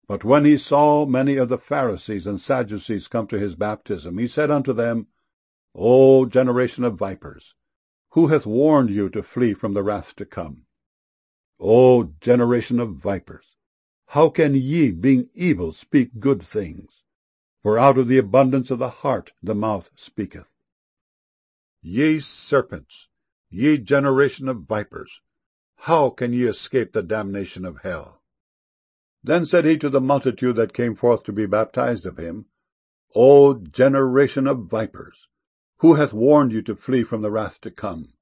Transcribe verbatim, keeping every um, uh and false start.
But when he saw many of the Pharisees and Sadducees come to his baptism, he said unto them, O generation of vipers, who hath warned you to flee from the wrath to come? O generation of vipers, how can ye, being evil, speak good things? For out of the abundance of the heart the mouth speaketh. Ye serpents, ye generation of vipers, how can ye escape the damnation of hell? Then said he to the multitude that came forth to be baptized of him, O generation of vipers, who hath warned you to flee from the wrath to come?